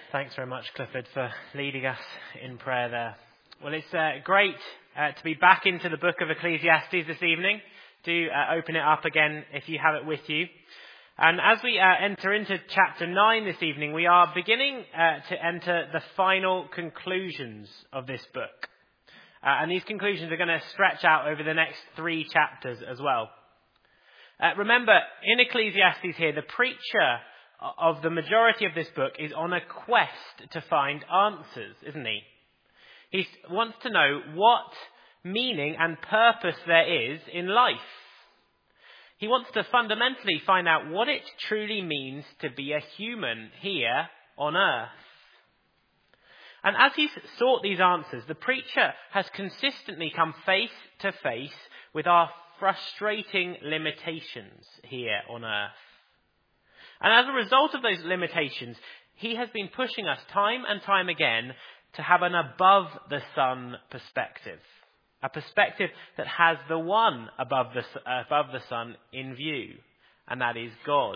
Thanks very much, Clifford, for leading us in prayer there. Well, it's great to be back into the book of Ecclesiastes this evening. Do open it up again if you have it with you. And as we enter into chapter 9 this evening, we are beginning to enter the final conclusions of this book. And these conclusions are going to stretch out over the next 3 chapters as well. Remember, in Ecclesiastes here, the preacher of the majority of this book is on a quest to find answers, isn't he? He wants to know what meaning and purpose there is in life. He wants to fundamentally find out what it truly means to be a human here on earth. And as he's sought these answers, the preacher has consistently come face to face with our frustrating limitations here on earth. And as a result of those limitations, he has been pushing us time and time again to have an above-the-sun perspective. A perspective that has the one above the sun in view, and that is God.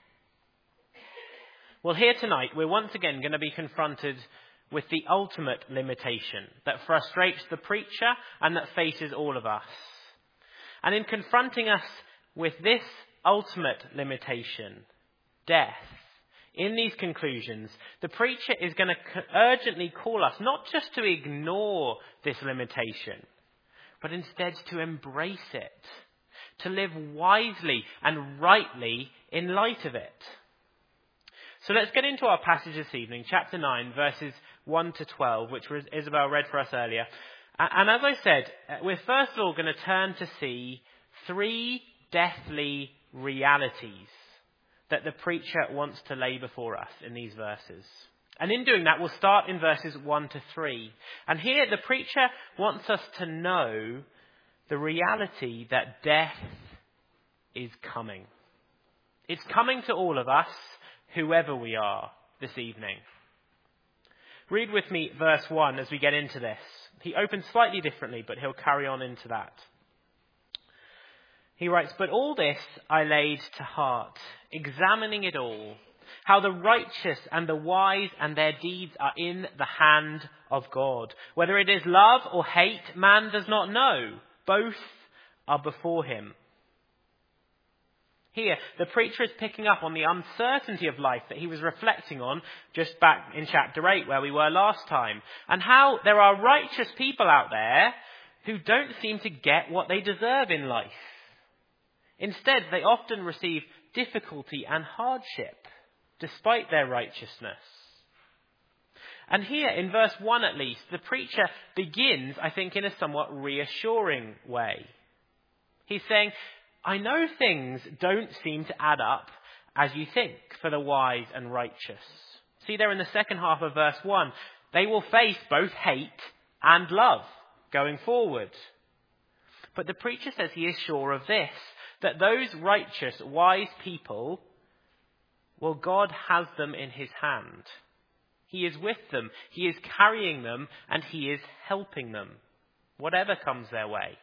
Well, here tonight, we're once again going to be confronted with the ultimate limitation that frustrates the preacher and that faces all of us. And in confronting us with this ultimate limitation, death, in these conclusions, the preacher is going to urgently call us not just to ignore this limitation, but instead to embrace it, to live wisely and rightly in light of it. So let's get into our passage this evening, chapter 9, verses 1 to 12, which Isabel read for us earlier. And as I said, we're first of all going to turn to see 3 deathly realities that the preacher wants to lay before us in these verses. And in doing that, we'll start in verses 1 to 3. And here the preacher wants us to know the reality that death is coming. It's coming to all of us, whoever we are, this evening. Read with me verse 1 as we get into this. He opens slightly differently, but he'll carry on into that. He writes, "But all this I laid to heart, examining it all, how the righteous and the wise and their deeds are in the hand of God. Whether it is love or hate, man does not know. Both are before him." Here, the preacher is picking up on the uncertainty of life that he was reflecting on just back in chapter 8 where we were last time, and how there are righteous people out there who don't seem to get what they deserve in life. Instead, they often receive difficulty and hardship despite their righteousness. And here, in verse 1 at least, the preacher begins, I think, in a somewhat reassuring way. He's saying, I know things don't seem to add up as you think for the wise and righteous. See there in the second half of verse 1, they will face both hate and love going forward. But the preacher says he is sure of this, that those righteous, wise people, well, God has them in his hand. He is with them, he is carrying them, and he is helping them, whatever comes their way.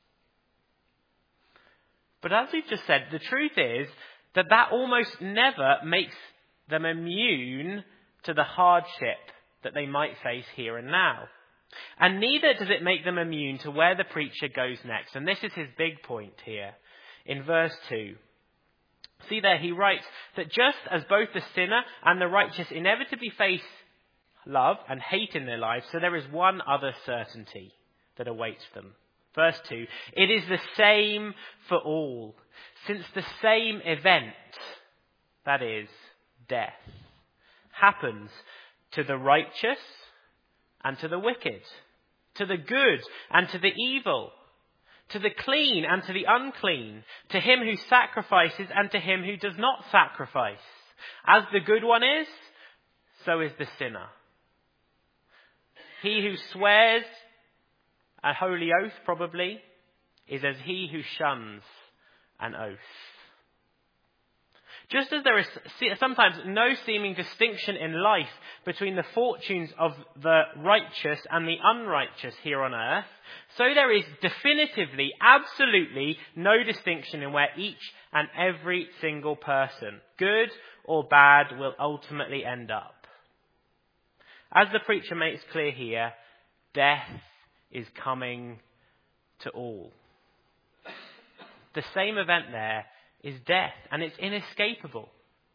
But as we've just said, the truth is that almost never makes them immune to the hardship that they might face here and now. And neither does it make them immune to where the preacher goes next. And this is his big point here in verse 2. See there, he writes that just as both the sinner and the righteous inevitably face love and hate in their lives, so there is one other certainty that awaits them. Verse 2, it is the same for all, since the same event, that is, death, happens to the righteous and to the wicked, to the good and to the evil, to the clean and to the unclean, to him who sacrifices and to him who does not sacrifice. As the good one is, so is the sinner. He who swears a holy oath, probably, is as he who shuns an oath. Just as there is sometimes no seeming distinction in life between the fortunes of the righteous and the unrighteous here on earth, so there is definitively, absolutely no distinction in where each and every single person, good or bad, will ultimately end up. As the preacher makes clear here, death is coming to all. The same event there is death, and it's inescapable.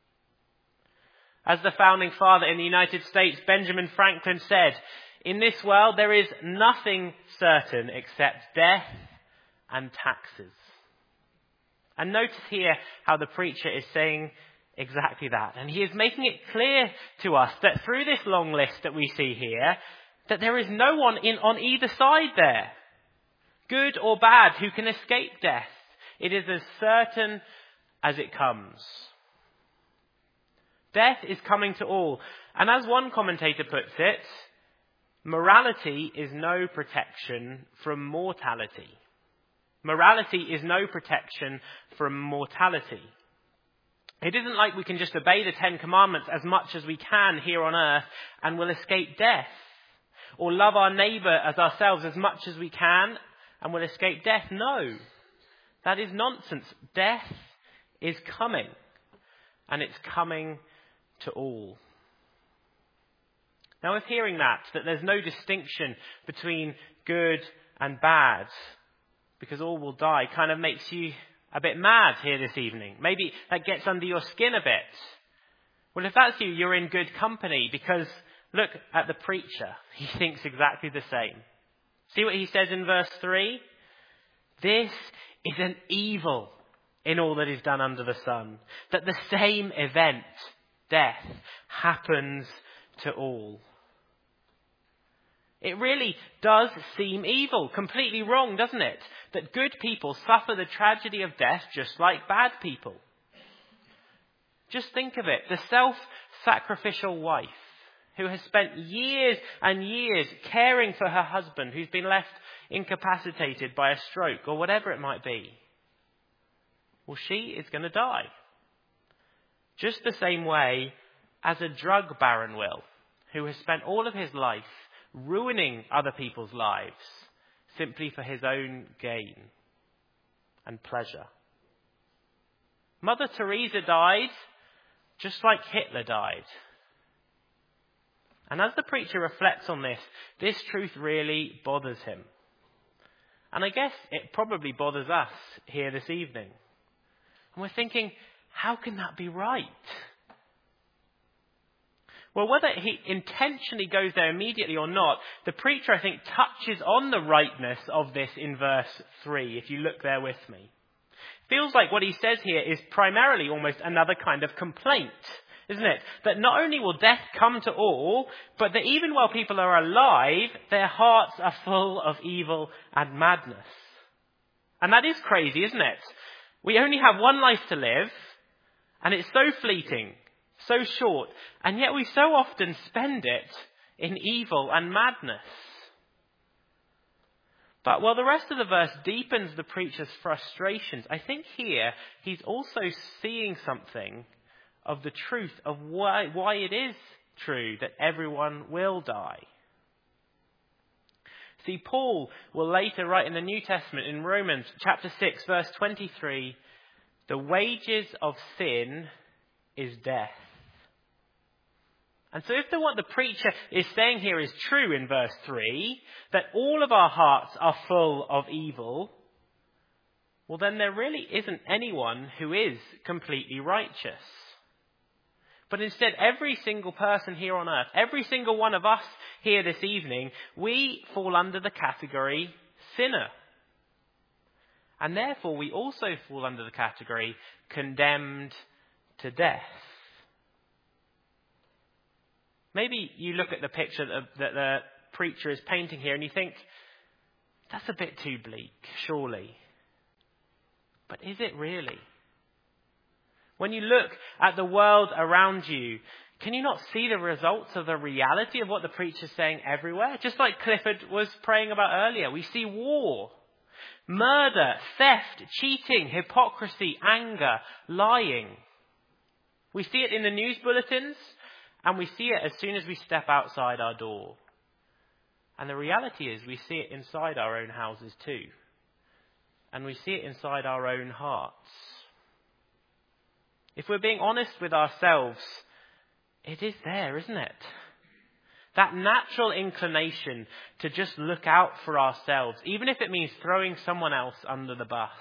As the founding father in the United States, Benjamin Franklin, said, "In this world there is nothing certain except death and taxes." And notice here how the preacher is saying exactly that. And he is making it clear to us that through this long list that we see here, that there is no one on either side there, good or bad, who can escape death. It is as certain as it comes. Death is coming to all. And as one commentator puts it, morality is no protection from mortality. Morality is no protection from mortality. It isn't like we can just obey the 10 Commandments as much as we can here on earth and we'll escape death. Or love our neighbour as ourselves as much as we can and we'll escape death. No, that is nonsense. Death is coming, and it's coming to all. Now, with hearing that there's no distinction between good and bad, because all will die, kind of makes you a bit mad here this evening. Maybe that gets under your skin a bit. Well, if that's you, you're in good company, because look at the preacher. He thinks exactly the same. See what he says in verse 3? This is an evil in all that is done under the sun, that the same event, death, happens to all. It really does seem evil, completely wrong, doesn't it? That good people suffer the tragedy of death just like bad people. Just think of it. The self-sacrificial wife who has spent years and years caring for her husband who's been left incapacitated by a stroke or whatever it might be. Well, she is going to die. Just the same way as a drug baron will, who has spent all of his life ruining other people's lives simply for his own gain and pleasure. Mother Teresa died just like Hitler died. And as the preacher reflects on this truth really bothers him. And I guess it probably bothers us here this evening. And we're thinking, how can that be right? Well, whether he intentionally goes there immediately or not, the preacher, I think, touches on the rightness of this in verse 3, if you look there with me. Feels like what he says here is primarily almost another kind of complaint, isn't it? That not only will death come to all, but that even while people are alive, their hearts are full of evil and madness. And that is crazy, isn't it? We only have one life to live, and it's so fleeting, so short, and yet we so often spend it in evil and madness. But while the rest of the verse deepens the preacher's frustrations, I think here he's also seeing something of the truth of why it is true that everyone will die. See, Paul will later write in the New Testament in Romans chapter 6, verse 23, the wages of sin is death. And so if what the preacher is saying here is true in verse 3, that all of our hearts are full of evil, well then there really isn't anyone who is completely righteous. But instead, every single person here on earth, every single one of us here this evening, we fall under the category sinner. And therefore we also fall under the category condemned to death. Maybe you look at the picture that the preacher is painting here and you think, that's a bit too bleak, surely. But is it really? When you look at the world around you, can you not see the results of the reality of what the preacher is saying everywhere? Just like Clifford was praying about earlier, we see war, murder, theft, cheating, hypocrisy, anger, lying. We see it in the news bulletins, and we see it as soon as we step outside our door. And the reality is we see it inside our own houses too. And we see it inside our own hearts. If we're being honest with ourselves, it is there, isn't it? That natural inclination to just look out for ourselves, even if it means throwing someone else under the bus.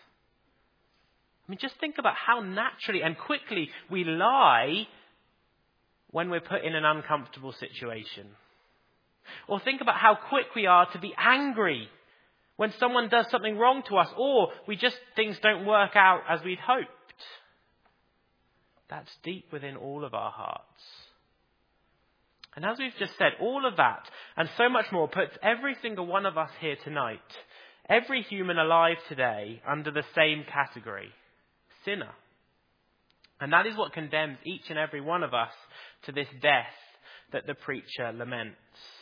I mean, just think about how naturally and quickly we lie when we're put in an uncomfortable situation. Or think about how quick we are to be angry when someone does something wrong to us, or things don't work out as we'd hoped. That's deep within all of our hearts. And as we've just said, all of that and so much more puts every single one of us here tonight, every human alive today, under the same category: sinner. And that is what condemns each and every one of us to this death that the preacher laments.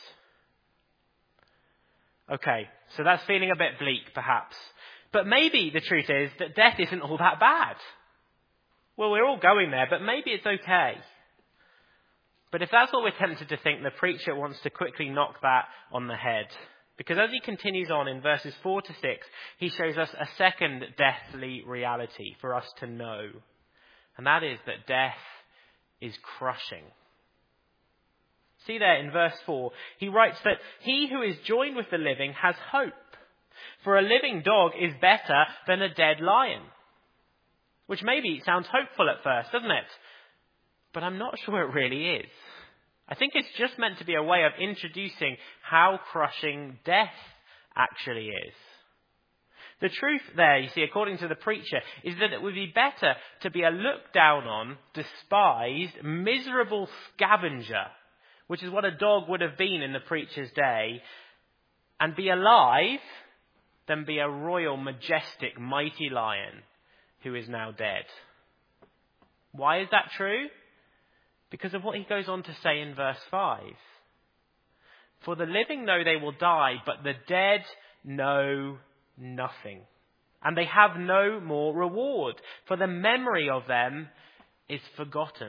Okay, so that's feeling a bit bleak perhaps. But maybe the truth is that death isn't all that bad. Well, we're all going there, but maybe it's okay. But if that's what we're tempted to think, the preacher wants to quickly knock that on the head. Because as he continues on in verses 4 to 6, he shows us a second deathly reality for us to know. And that is that death is crushing. See there in verse 4, he writes that he who is joined with the living has hope. For a living dog is better than a dead lion. Which maybe sounds hopeful at first, doesn't it? But I'm not sure it really is. I think it's just meant to be a way of introducing how crushing death actually is. The truth there, you see, according to the preacher, is that it would be better to be a looked down on, despised, miserable scavenger, which is what a dog would have been in the preacher's day, and be alive than be a royal, majestic, mighty lion who is now dead. Why is that true? Because of what he goes on to say in verse 5. For the living know they will die, but the dead know nothing. And they have no more reward, for the memory of them is forgotten.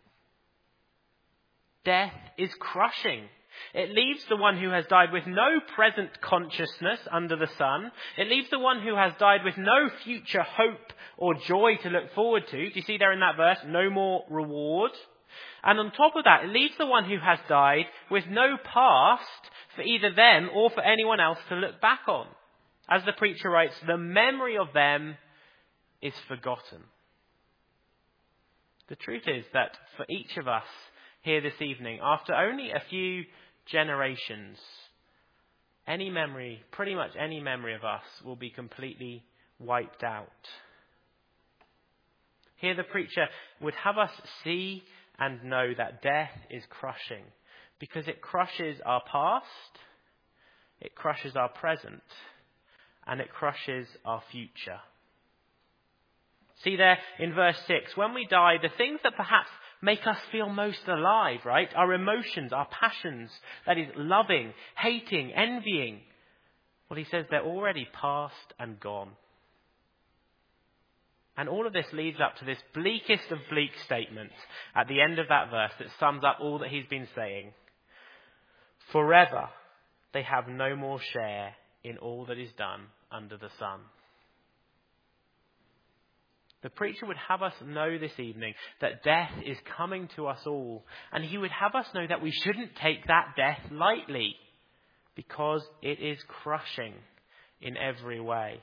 Death is crushing. It leaves the one who has died with no present consciousness under the sun. It leaves the one who has died with no future hope or joy to look forward to. Do you see there in that verse? No more reward. And on top of that, it leaves the one who has died with no past for either them or for anyone else to look back on. As the preacher writes, the memory of them is forgotten. The truth is that for each of us here this evening, after only a few generations, pretty much any memory of us will be completely wiped out. Here the preacher would have us see and know that death is crushing, because it crushes our past, it crushes our present, and it crushes our future. See there in verse 6, when we die, the things that perhaps make us feel most alive, right? Our emotions, our passions, that is loving, hating, envying. Well, he says they're already past and gone. And all of this leads up to this bleakest of bleak statements at the end of that verse that sums up all that he's been saying. Forever they have no more share in all that is done under the sun. The preacher would have us know this evening that death is coming to us all. And he would have us know that we shouldn't take that death lightly, because it is crushing in every way.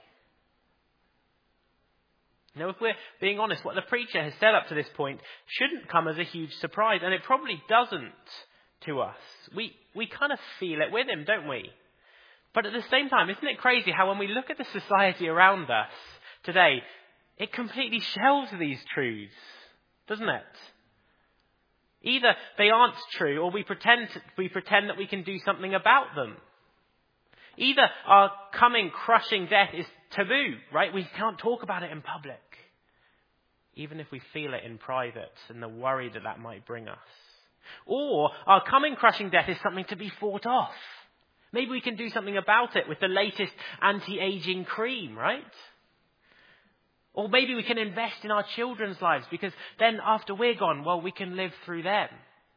Now, if we're being honest, what the preacher has said up to this point shouldn't come as a huge surprise, and it probably doesn't to us. We kind of feel it with him, don't we? But at the same time, isn't it crazy how when we look at the society around us today, it completely shelves these truths, doesn't it? Either they aren't true, or we pretend that we can do something about them. Either our coming crushing death is taboo, right? We can't talk about it in public, even if we feel it in private and the worry that that might bring us. Or our coming crushing death is something to be fought off. Maybe we can do something about it with the latest anti-aging cream, right? Or maybe we can invest in our children's lives, because then after we're gone, well, we can live through them.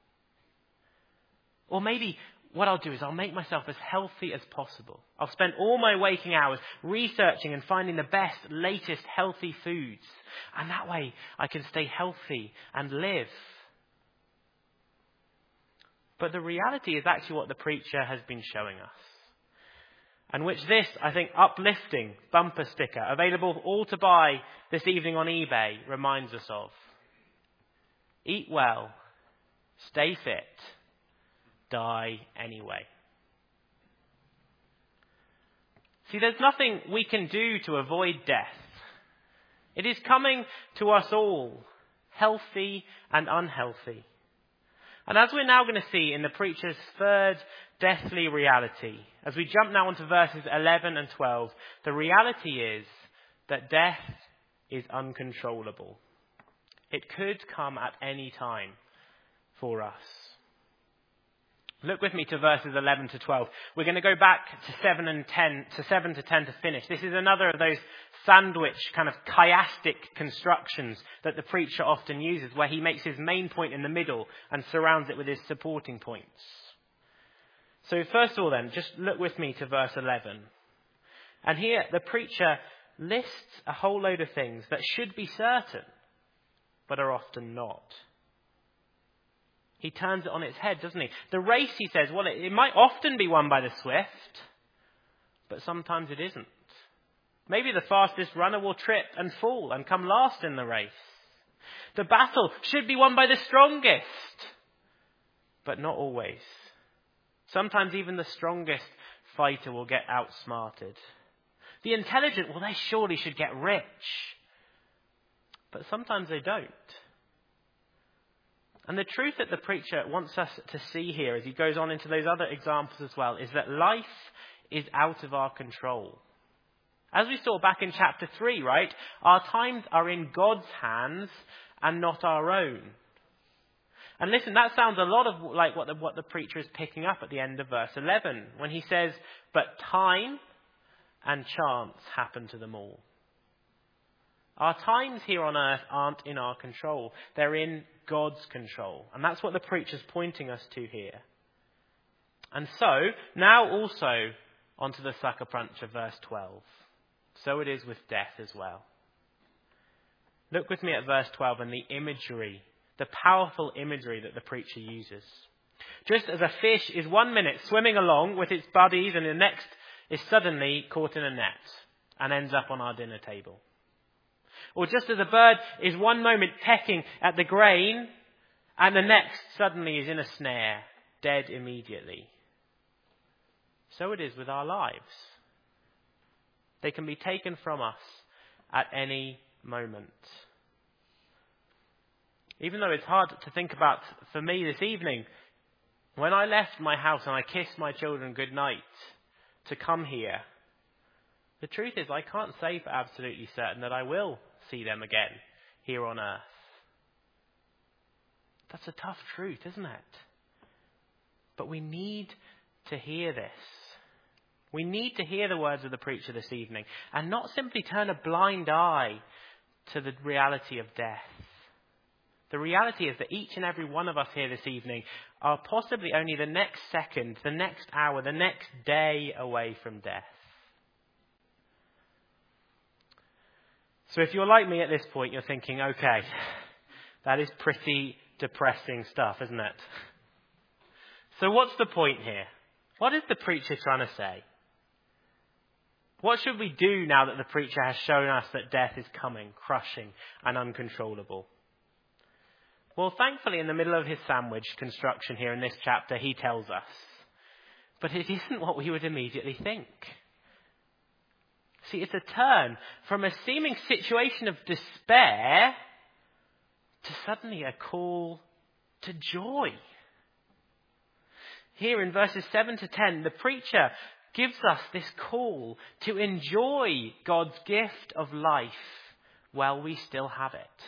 Or maybe what I'll do is I'll make myself as healthy as possible. I'll spend all my waking hours researching and finding the best, latest healthy foods. And that way I can stay healthy and live. But the reality is actually what the preacher has been showing us. And which this, I think, uplifting bumper sticker, available all to buy this evening on eBay, reminds us of. Eat well, stay fit, die anyway. See, there's nothing we can do to avoid death. It is coming to us all, healthy and unhealthy. And as we're now going to see in the preacher's third deathly reality, as we jump now onto verses 11 and 12, the reality is that death is uncontrollable. It could come at any time for us. Look with me to verses 11 to 12. We're going to go back to 7 to 10 to finish. This is another of those sandwich kind of chiastic constructions that the preacher often uses, where he makes his main point in the middle and surrounds it with his supporting points. So first of all then, just look with me to verse 11. And here the preacher lists a whole load of things that should be certain, but are often not. He turns it on its head, doesn't he? The race, he says, well, it might often be won by the swift, but sometimes it isn't. Maybe the fastest runner will trip and fall and come last in the race. The battle should be won by the strongest, but not always. Sometimes even the strongest fighter will get outsmarted. The intelligent, well, they surely should get rich, but sometimes they don't. And the truth that the preacher wants us to see here, as he goes on into those other examples as well, is that life is out of our control. As we saw back in chapter 3, right? Our times are in God's hands and not our own. And listen, that sounds a lot of like what the preacher is picking up at the end of verse 11, when he says, but time and chance happen to them all. Our times here on earth aren't in our control. They're in God's control. And that's what the preacher's pointing us to here. And so, now also onto the sucker punch of verse 12. So it is with death as well. Look with me at verse 12 and the imagery, the powerful imagery that the preacher uses. Just as a fish is 1 minute swimming along with its buddies and the next is suddenly caught in a net and ends up on our dinner table. Or just as a bird is 1 moment pecking at the grain and the next suddenly is in a snare, dead immediately. So it is with our lives. They can be taken from us at any moment. Even though it's hard to think about for me this evening, when I left my house and I kissed my children goodnight to come here, the truth is I can't say for absolutely certain that I will see them again here on earth. That's a tough truth, isn't it? But we need to hear this. We need to hear the words of the preacher this evening and not simply turn a blind eye to the reality of death. The reality is that each and every one of us here this evening are possibly only the next second, the next hour, the next day away from death. So if you're like me at this point, you're thinking, okay, that is pretty depressing stuff, isn't it? So what's the point here? What is the preacher trying to say? What should we do now that the preacher has shown us that death is coming, crushing and uncontrollable? Well, thankfully, in the middle of his sandwich construction here in this chapter, he tells us. But it isn't what we would immediately think. See, it's a turn from a seeming situation of despair to suddenly a call to joy. Here in verses 7 to 10, the preacher gives us this call to enjoy God's gift of life while we still have it.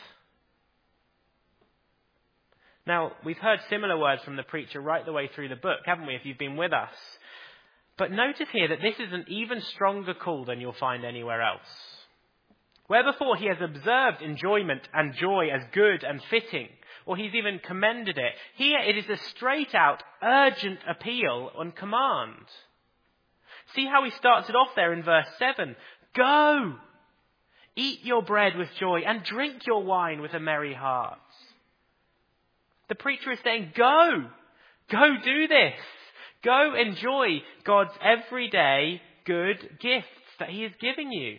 Now, we've heard similar words from the preacher right the way through the book, haven't we, if you've been with us? But notice here that this is an even stronger call than you'll find anywhere else. Where before he has observed enjoyment and joy as good and fitting, or he's even commended it, here it is a straight out, urgent appeal on command. See how he starts it off there in verse 7. Go! Eat your bread with joy and drink your wine with a merry heart. The preacher is saying, go! Go do this. Go enjoy God's everyday good gifts that he is giving you.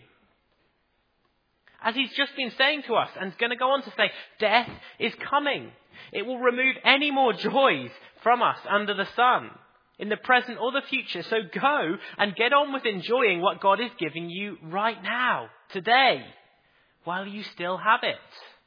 As he's just been saying to us, and is going to go on to say, death is coming. It will remove any more joys from us under the sun, in the present or the future. So go and get on with enjoying what God is giving you right now, today, while you still have it.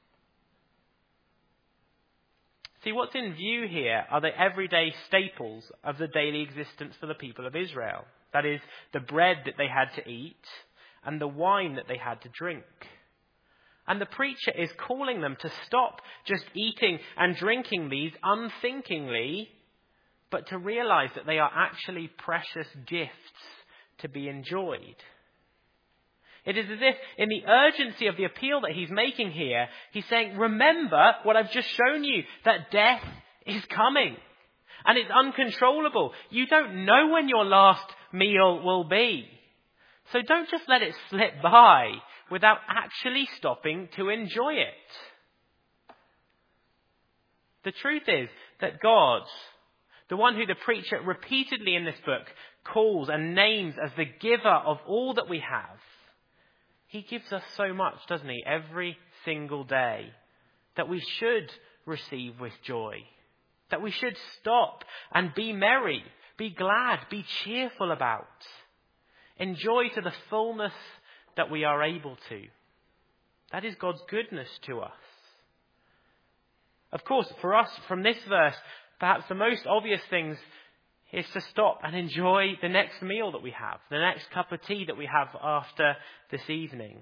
See, what's in view here are the everyday staples of the daily existence for the people of Israel. That is, the bread that they had to eat and the wine that they had to drink. And the preacher is calling them to stop just eating and drinking these unthinkingly, but to realize that they are actually precious gifts to be enjoyed. It is as if in the urgency of the appeal that he's making here, he's saying, remember what I've just shown you, that death is coming and it's uncontrollable. You don't know when your last meal will be. So don't just let it slip by without actually stopping to enjoy it. The truth is that God, the one who the preacher repeatedly in this book calls and names as the giver of all that we have, he gives us so much, doesn't he, every single day, that we should receive with joy, that we should stop and be merry, be glad, be cheerful about, enjoy to the fullness that we are able to. That is God's goodness to us. Of course, for us, from this verse, perhaps the most obvious things is to stop and enjoy the next meal that we have, the next cup of tea that we have after this evening.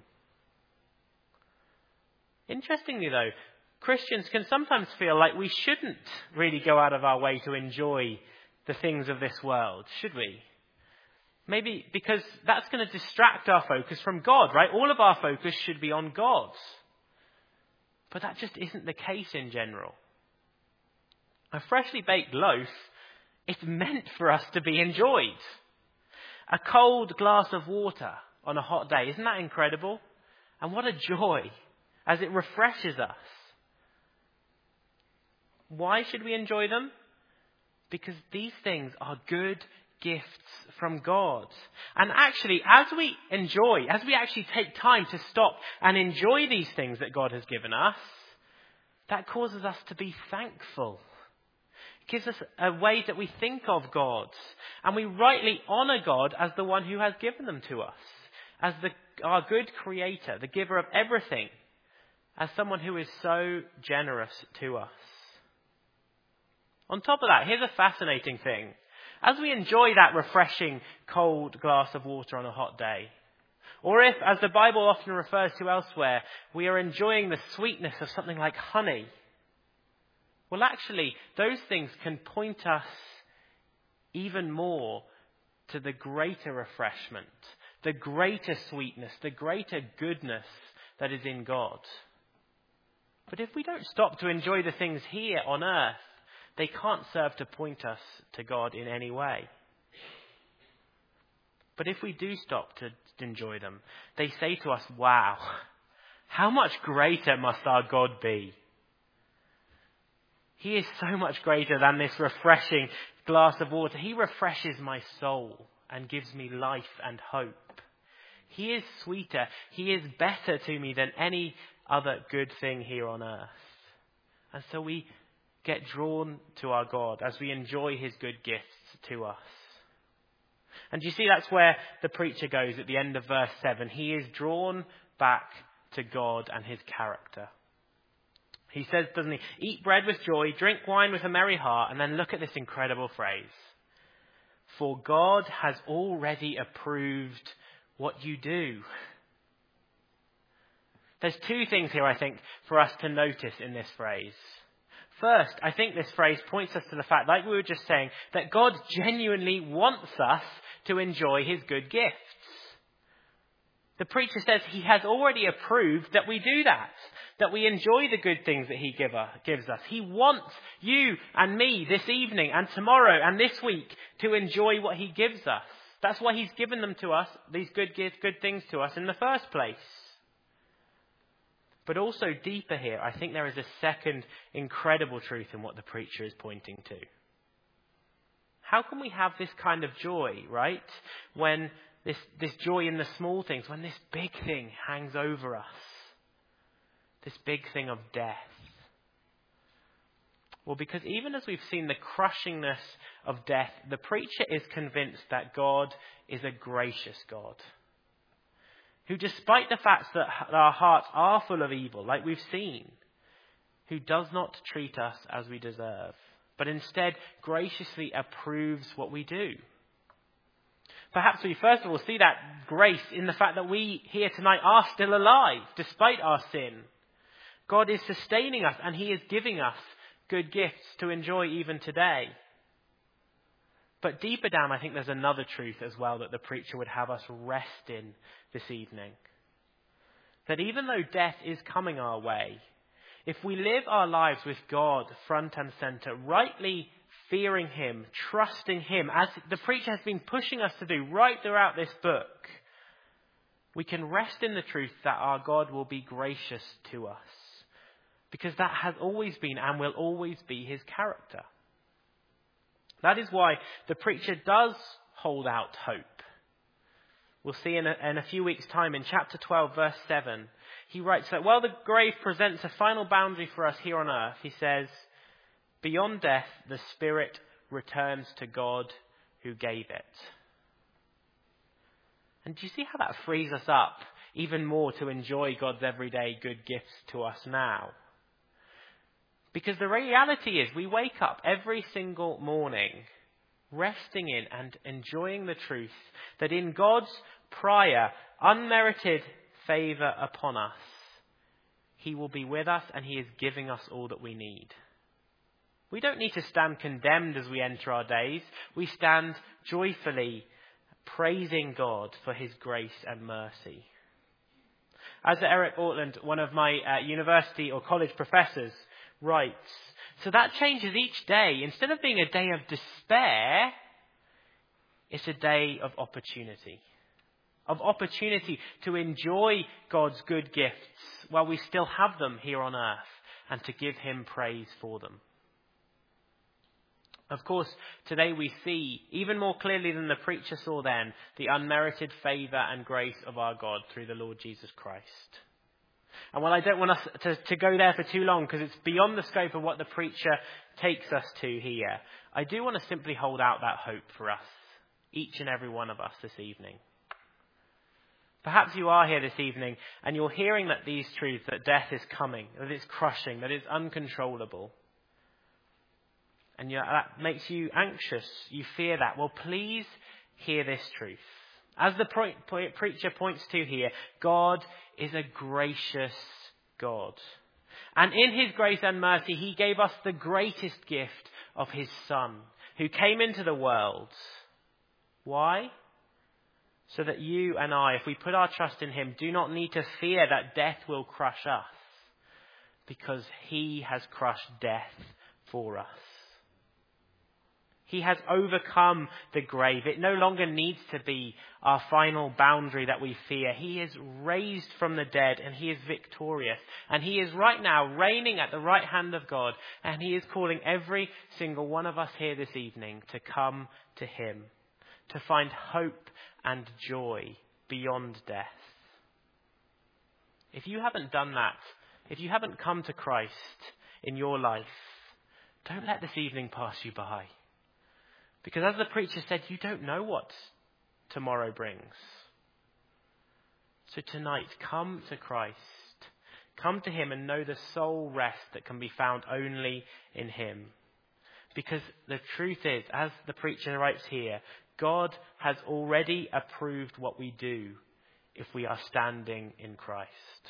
Interestingly though, Christians can sometimes feel like we shouldn't really go out of our way to enjoy the things of this world, should we? Maybe because that's going to distract our focus from God, right? All of our focus should be on God. But that just isn't the case in general. A freshly baked loaf, it's meant for us to be enjoyed. A cold glass of water on a hot day, isn't that incredible? And what a joy as it refreshes us. Why should we enjoy them? Because these things are good gifts from God. And actually, as we actually take time to stop and enjoy these things that God has given us, that causes us to be thankful. It gives us a way that we think of God, and we rightly honour God as the one who has given them to us, as our good creator, the giver of everything, as someone who is so generous to us. On top of that, here's a fascinating thing. As we enjoy that refreshing cold glass of water on a hot day, or if, as the Bible often refers to elsewhere, we are enjoying the sweetness of something like honey, well, actually, those things can point us even more to the greater refreshment, the greater sweetness, the greater goodness that is in God. But if we don't stop to enjoy the things here on earth, they can't serve to point us to God in any way. But if we do stop to enjoy them, they say to us, wow, how much greater must our God be? He is so much greater than this refreshing glass of water. He refreshes my soul and gives me life and hope. He is sweeter. He is better to me than any other good thing here on earth. And so we get drawn to our God as we enjoy his good gifts to us. And you see, that's where the preacher goes at the end of verse 7. He is drawn back to God and his character. He says, doesn't he, eat bread with joy, drink wine with a merry heart, and then look at this incredible phrase. For God has already approved what you do. There's two things here, I think, for us to notice in this phrase. First, I think this phrase points us to the fact, like we were just saying, that God genuinely wants us to enjoy his good gifts. The preacher says he has already approved that we do that we enjoy the good things that he gives us. He wants you and me this evening and tomorrow and this week to enjoy what he gives us. That's why he's given them to us, these good things to us in the first place. But also deeper here, I think there is a second incredible truth in what the preacher is pointing to. How can we have this kind of joy, right? When this joy in the small things, when this big thing hangs over us. This big thing of death. Well, because even as we've seen the crushingness of death, the preacher is convinced that God is a gracious God. Who, despite the fact that our hearts are full of evil, like we've seen, who does not treat us as we deserve, but instead graciously approves what we do. Perhaps we first of all see that grace in the fact that we here tonight are still alive, despite our sin. God is sustaining us and he is giving us good gifts to enjoy even today. But deeper down, I think there's another truth as well that the preacher would have us rest in this evening. That even though death is coming our way, if we live our lives with God front and center, rightly fearing him, trusting him, as the preacher has been pushing us to do right throughout this book, we can rest in the truth that our God will be gracious to us. Because that has always been and will always be his character. That is why the preacher does hold out hope. We'll see in a few weeks' time in chapter 12, verse 7, he writes that while the grave presents a final boundary for us here on earth, he says, beyond death, the spirit returns to God who gave it. And do you see how that frees us up even more to enjoy God's everyday good gifts to us now? Because the reality is we wake up every single morning resting in and enjoying the truth that in God's prior, unmerited favour upon us, he will be with us and he is giving us all that we need. We don't need to stand condemned as we enter our days. We stand joyfully praising God for his grace and mercy. As Eric Ortland, one of my university or college professors, writes, so that changes each day. Instead of being a day of despair, it's a day of opportunity. Of opportunity to enjoy God's good gifts while we still have them here on earth and to give him praise for them. Of course, today we see, even more clearly than the preacher saw then, the unmerited favour and grace of our God through the Lord Jesus Christ. And while I don't want us to go there for too long because it's beyond the scope of what the preacher takes us to here, I do want to simply hold out that hope for us, each and every one of us this evening. Perhaps you are here this evening and you're hearing that these truths, that death is coming, that it's crushing, that it's uncontrollable. And that makes you anxious. You fear that. Well, please hear this truth. As the preacher points to here, God is a gracious God. And in his grace and mercy, he gave us the greatest gift of his Son, who came into the world. Why? So that you and I, if we put our trust in him, do not need to fear that death will crush us, because he has crushed death for us. He has overcome the grave. It no longer needs to be our final boundary that we fear. He is raised from the dead and he is victorious. And he is right now reigning at the right hand of God. And he is calling every single one of us here this evening to come to him, to find hope and joy beyond death. If you haven't done that, if you haven't come to Christ in your life, don't let this evening pass you by. Because as the preacher said, you don't know what tomorrow brings. So tonight, come to Christ. Come to him and know the sole rest that can be found only in him. Because the truth is, as the preacher writes here, God has already approved what we do if we are standing in Christ.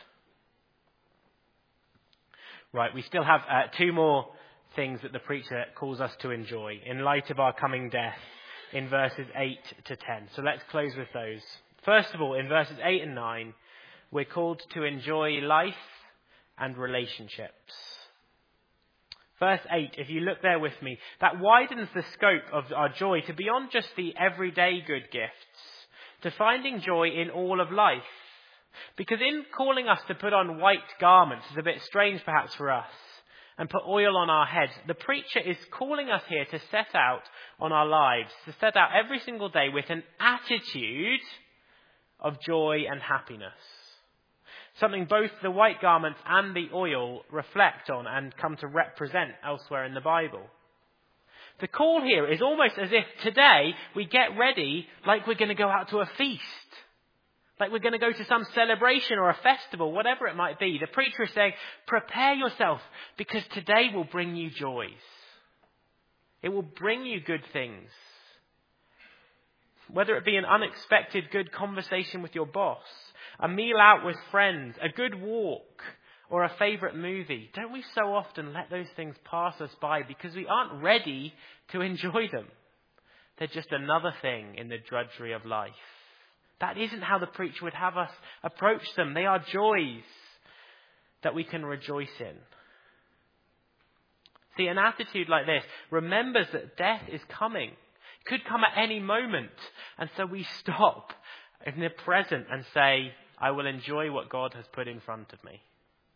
Right, we still have two more things that the preacher calls us to enjoy in light of our coming death in verses 8 to 10. So let's close with those. First of all, in verses 8 and 9, we're called to enjoy life and relationships. Verse 8, if you look there with me, that widens the scope of our joy to beyond just the everyday good gifts, to finding joy in all of life. Because in calling us to put on white garments is a bit strange perhaps for us. and put oil on our heads. The preacher is calling us here to set out on our lives, to set out every single day with an attitude of joy and happiness. Something both the white garments and the oil reflect on and come to represent elsewhere in the Bible. The call here is almost as if today we get ready like we're going to go out to a feast. Like we're going to go to some celebration or a festival, whatever it might be. The preacher is saying, prepare yourself because today will bring you joys. It will bring you good things. Whether it be an unexpected good conversation with your boss, a meal out with friends, a good walk, or a favourite movie. Don't we so often let those things pass us by because we aren't ready to enjoy them? They're just another thing in the drudgery of life. That isn't how the preacher would have us approach them. They are joys that we can rejoice in. See, an attitude like this remembers that death is coming. It could come at any moment. And so we stop in the present and say, I will enjoy what God has put in front of me.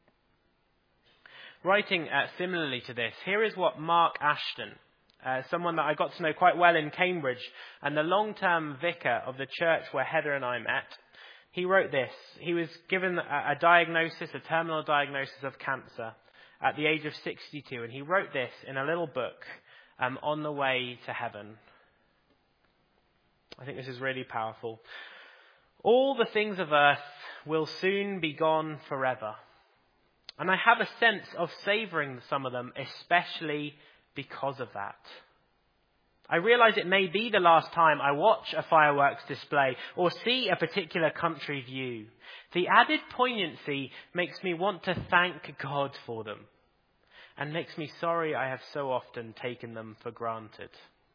Writing similarly to this, here is what Mark Ashton, someone that I got to know quite well in Cambridge and the long-term vicar of the church where Heather and I met, he wrote this. He was given a diagnosis, a terminal diagnosis of cancer at the age of 62, and he wrote this in a little book, On the Way to Heaven. I think this is really powerful. All the things of earth will soon be gone forever. And I have a sense of savouring some of them, especially because of that. I realise it may be the last time I watch a fireworks display or see a particular country view. The added poignancy makes me want to thank God for them and makes me sorry I have so often taken them for granted.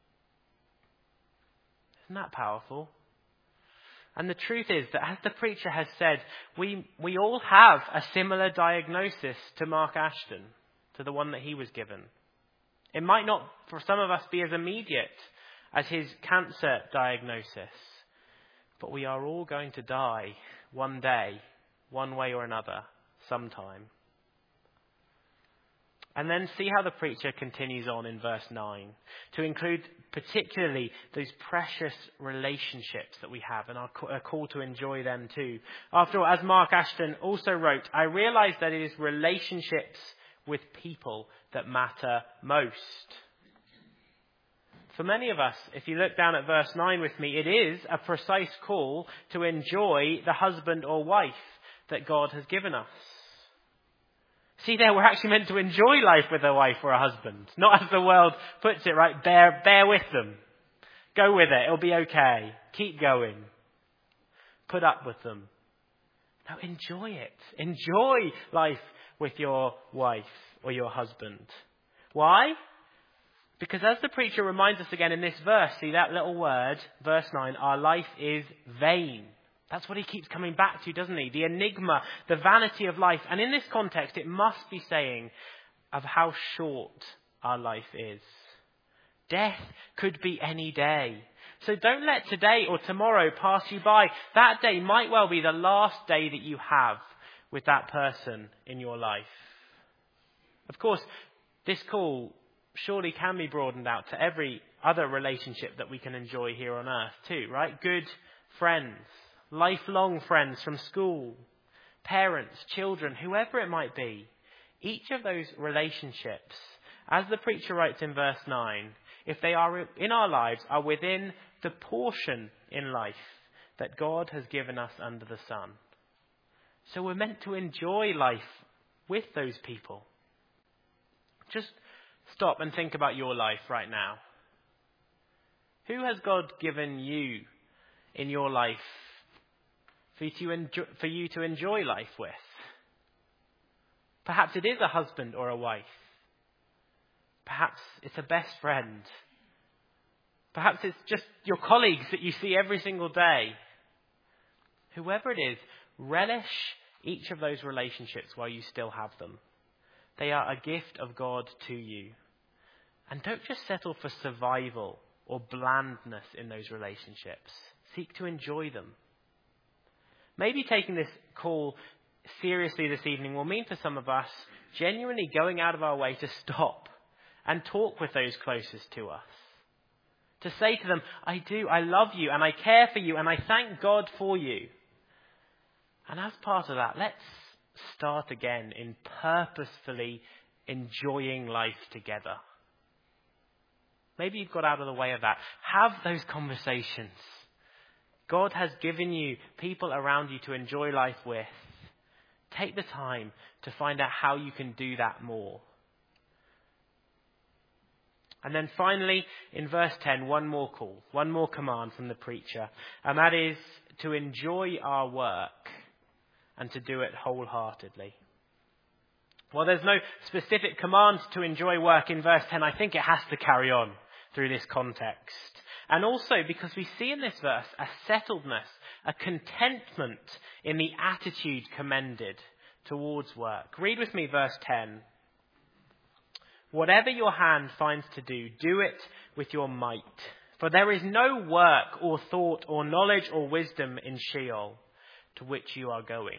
Isn't that powerful? And the truth is that, as the preacher has said, we all have a similar diagnosis to Mark Ashton, to the one that he was given. It might not, for some of us, be as immediate as his cancer diagnosis, but we are all going to die one day, one way or another, sometime. And then see how the preacher continues on in verse 9 to include particularly those precious relationships that we have and are called to enjoy them too. After all, as Mark Ashton also wrote, I realise that it is relationships with people that matter most. For many of us, if you look down at verse 9 with me, it is a precise call to enjoy the husband or wife that God has given us. See there, we're actually meant to enjoy life with a wife or a husband. Not as the world puts it, right? Bear with them. Go with it. It'll be okay. Keep going. Put up with them. Now enjoy it. Enjoy life with your wife or your husband. Why? Because as the preacher reminds us again in this verse, see that little word, verse 9, our life is vain. That's what he keeps coming back to, doesn't he? The enigma, the vanity of life. And in this context, it must be saying of how short our life is. Death could be any day. So don't let today or tomorrow pass you by. That day might well be the last day that you have with that person in your life. Of course, this call surely can be broadened out to every other relationship that we can enjoy here on earth too, right? Good friends. Lifelong friends from school, parents, children, whoever it might be. Each of those relationships, as the preacher writes in verse 9, if they are in our lives, are within the portion in life that God has given us under the sun. So we're meant to enjoy life with those people. Just stop and think about your life right now. Who has God given you in your life for you to enjoy life with? Perhaps it is a husband or a wife. Perhaps it's a best friend. Perhaps it's just your colleagues that you see every single day. Whoever it is, relish each of those relationships while you still have them. They are a gift of God to you. And don't just settle for survival or blandness in those relationships. Seek to enjoy them. Maybe taking this call seriously this evening will mean for some of us genuinely going out of our way to stop and talk with those closest to us. To say to them, I love you and I care for you and I thank God for you. And as part of that, let's start again in purposefully enjoying life together. Maybe you've got out of the way of that. Have those conversations. God has given you people around you to enjoy life with. Take the time to find out how you can do that more. And then finally, in verse 10, one more call, one more command from the preacher, and that is to enjoy our work and to do it wholeheartedly. While there's no specific command to enjoy work in verse 10, I think it has to carry on through this context. And also because we see in this verse a settledness, a contentment in the attitude commended towards work. Read with me verse 10. Whatever your hand finds to do, do it with your might. For there is no work or thought or knowledge or wisdom in Sheol to which you are going.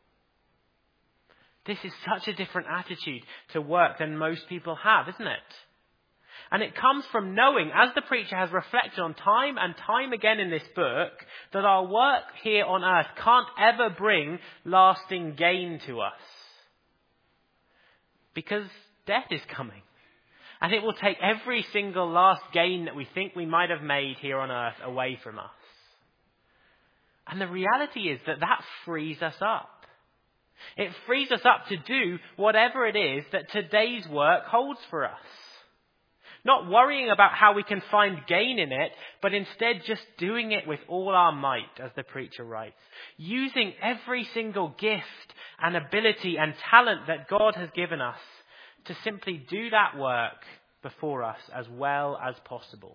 This is such a different attitude to work than most people have, isn't it? And it comes from knowing, as the preacher has reflected on time and time again in this book, that our work here on earth can't ever bring lasting gain to us. Because death is coming. And it will take every single last gain that we think we might have made here on earth away from us. And the reality is that frees us up. It frees us up to do whatever it is that today's work holds for us. Not worrying about how we can find gain in it, but instead just doing it with all our might, as the preacher writes. Using every single gift and ability and talent that God has given us to simply do that work before us as well as possible.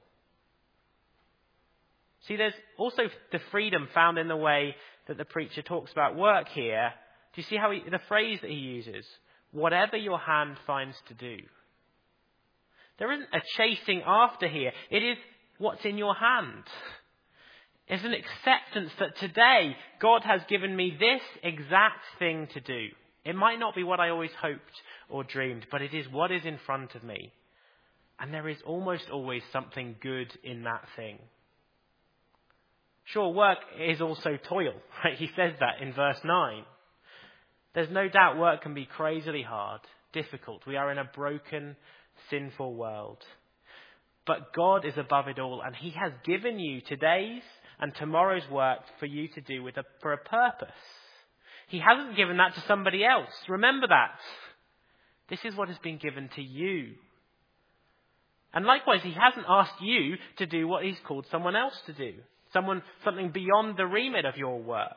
See, there's also the freedom found in the way that the preacher talks about work here. Do you see how the phrase that he uses? Whatever your hand finds to do. There isn't a chasing after here. It is what's in your hand. It's an acceptance that today God has given me this exact thing to do. It might not be what I always hoped or dreamed, but it is what is in front of me. And there is almost always something good in that thing. Sure, work is also toil, right? He says that in verse 9. There's no doubt work can be crazily hard, difficult. We are in a broken, sinful world. But God is above it all, and He has given you today's and tomorrow's work for you to do for a purpose. He hasn't given that to somebody else. Remember that. This is what has been given to you. And likewise, He hasn't asked you to do what He's called someone else to do. Something beyond the remit of your work.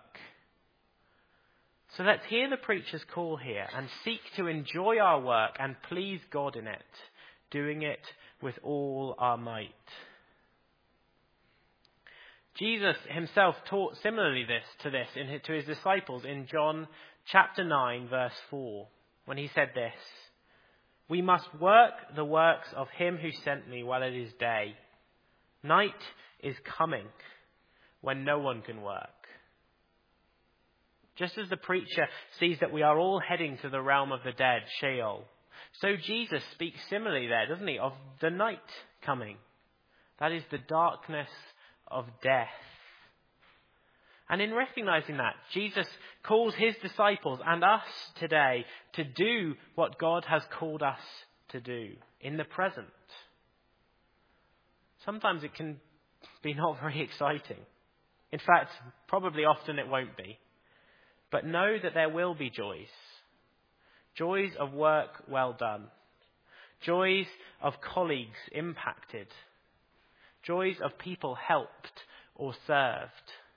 So let's hear the preacher's call here and seek to enjoy our work and please God in it, doing it with all our might. Jesus himself taught similarly to his disciples in John chapter 9 verse 4 when he said this, "We must work the works of him who sent me while it is day. Night is coming when no one can work." Just as the preacher sees that we are all heading to the realm of the dead, Sheol, so Jesus speaks similarly there, doesn't he, of the night coming. That is the darkness of death. And in recognizing that, Jesus calls his disciples and us today to do what God has called us to do in the present. Sometimes it can be not very exciting. In fact, probably often it won't be. But know that there will be joys. Joys of work well done. Joys of colleagues impacted. Joys of people helped or served.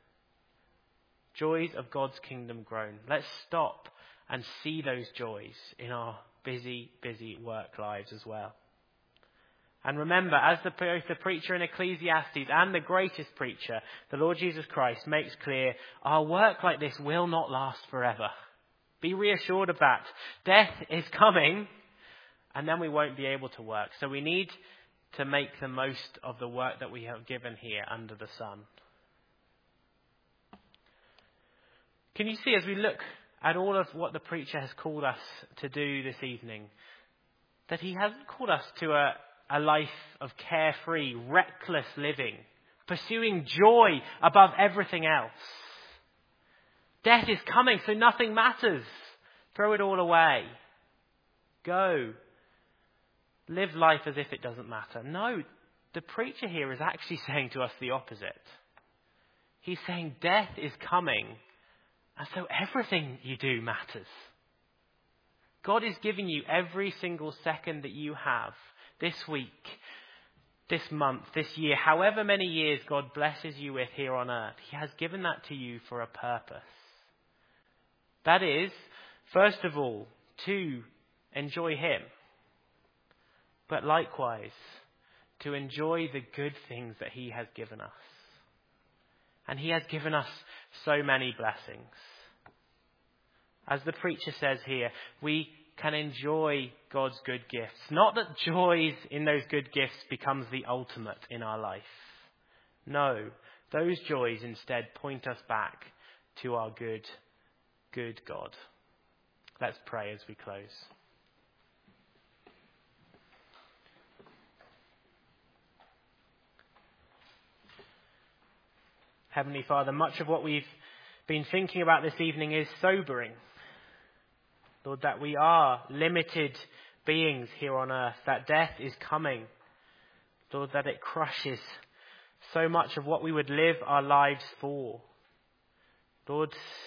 Joys of God's kingdom grown. Let's stop and see those joys in our busy, busy work lives as well. And remember, as both the preacher in Ecclesiastes and the greatest preacher, the Lord Jesus Christ, makes clear, our work like this will not last forever. Be reassured of that. Death is coming, and then we won't be able to work. So we need to make the most of the work that we have given here under the sun. Can you see, as we look at all of what the preacher has called us to do this evening, that he hasn't called us to a life of carefree, reckless living, pursuing joy above everything else. Death is coming, so nothing matters. Throw it all away. Go. Live life as if it doesn't matter. No, the preacher here is actually saying to us the opposite. He's saying death is coming, and so everything you do matters. God is giving you every single second that you have this week, this month, this year, however many years God blesses you with here on earth. He has given that to you for a purpose. That is, first of all, to enjoy Him, but likewise to enjoy the good things that He has given us. And He has given us so many blessings. As the preacher says here, we can enjoy God's good gifts. Not that joys in those good gifts becomes the ultimate in our life. No, those joys instead point us back to our good God. Let's pray as we close. Heavenly Father, much of what we've been thinking about this evening is sobering. Lord, that we are limited beings here on earth, that death is coming. Lord, that it crushes so much of what we would live our lives for. Lord,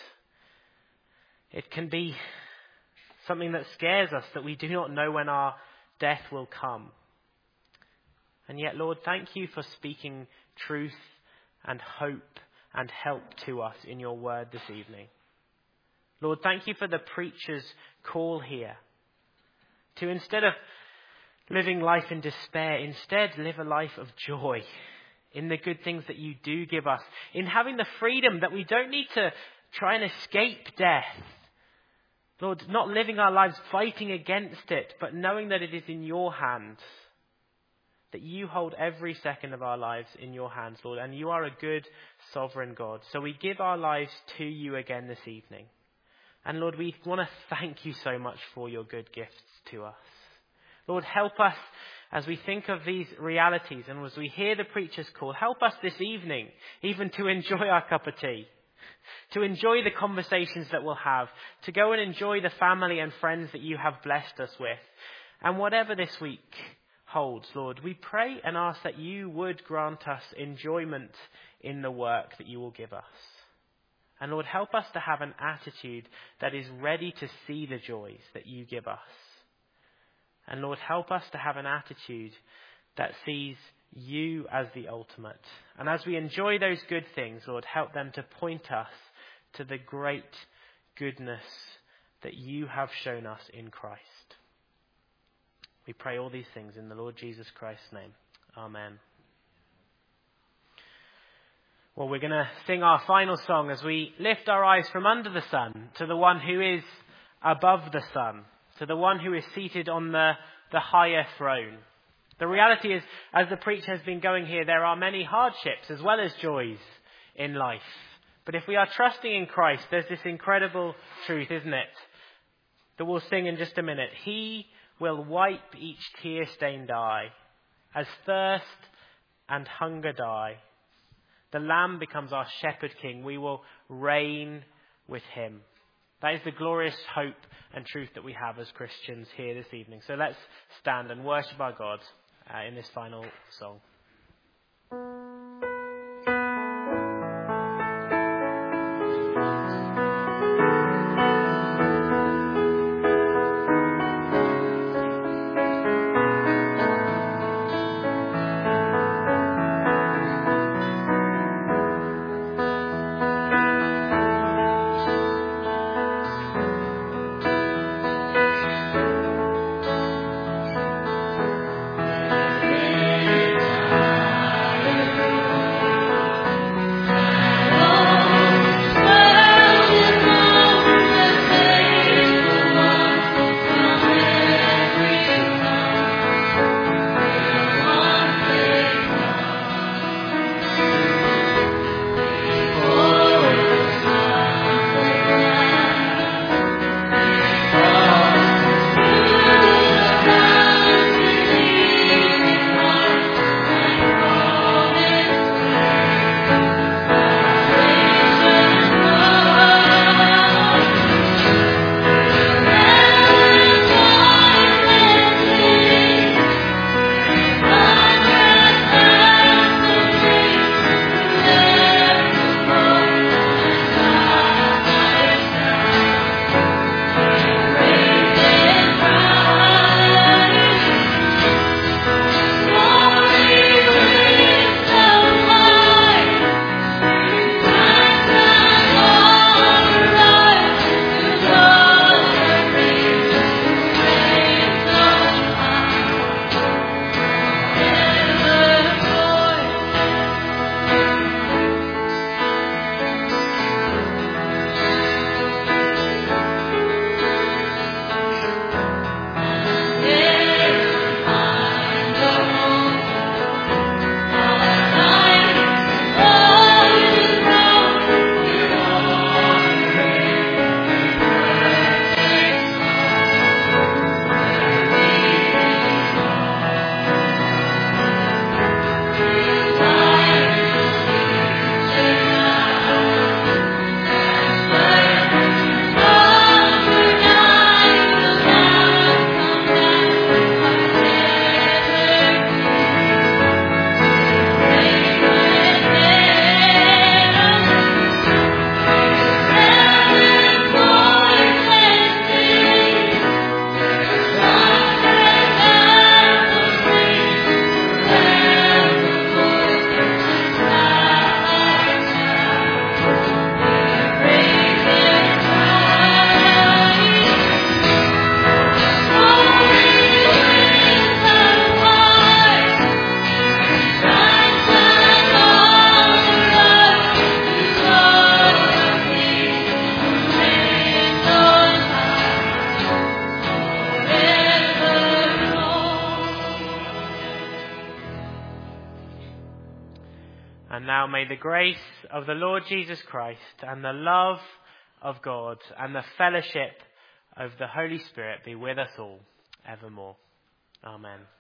it can be something that scares us, that we do not know when our death will come. And yet, Lord, thank you for speaking truth and hope and help to us in your word this evening. Lord, thank you for the preacher's call here to, instead of living life in despair, instead live a life of joy in the good things that you do give us, in having the freedom that we don't need to try and escape death. Lord, not living our lives fighting against it, but knowing that it is in your hands. That you hold every second of our lives in your hands, Lord, and you are a good, sovereign God. So we give our lives to you again this evening. And Lord, we want to thank you so much for your good gifts to us. Lord, help us as we think of these realities and as we hear the preacher's call. Help us this evening even to enjoy our cup of tea, to enjoy the conversations that we'll have, to go and enjoy the family and friends that you have blessed us with. And whatever this week holds, Lord, we pray and ask that you would grant us enjoyment in the work that you will give us. And Lord, help us to have an attitude that is ready to see the joys that you give us. And Lord, help us to have an attitude that sees you as the ultimate. And as we enjoy those good things, Lord, help them to point us to the great goodness that you have shown us in Christ. We pray all these things in the Lord Jesus Christ's name. Amen. Well, we're going to sing our final song as we lift our eyes from under the sun to the one who is above the sun, to the one who is seated on the higher throne. The reality is, as the preacher has been going here, there are many hardships as well as joys in life. But if we are trusting in Christ, there's this incredible truth, isn't it? That we'll sing in just a minute. He will wipe each tear-stained eye, as thirst and hunger die. The Lamb becomes our shepherd king. We will reign with him. That is the glorious hope and truth that we have as Christians here this evening. So let's stand and worship our God in this final song. And now may the grace of the Lord Jesus Christ and the love of God and the fellowship of the Holy Spirit be with us all evermore. Amen.